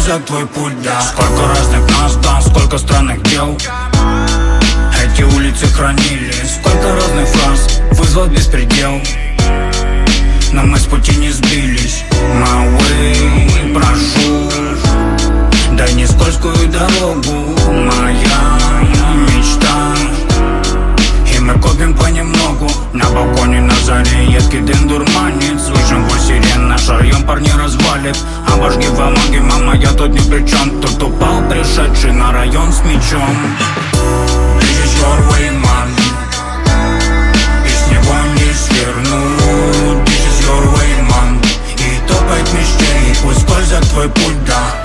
скользок твой путь, да. Сколько разных нас, да, сколько странных дел эти улицы хранили. Сколько разных фраз вызвал беспредел, но мы с пути не сбились. My way, прошу, дай не скользкую дорогу. Моя мечта, и мы копим понемногу. На балконе на заре едкий дым дурманит. Слышим вой сирен, наш район парни развалит. Обожги в омоге, мама, я тут ни при чем. Тут упал пришедший на район с мечом. This is your way, man, и с него не свернуть. This is your way, man, и топает мечтей, пусть скользок твой путь, да.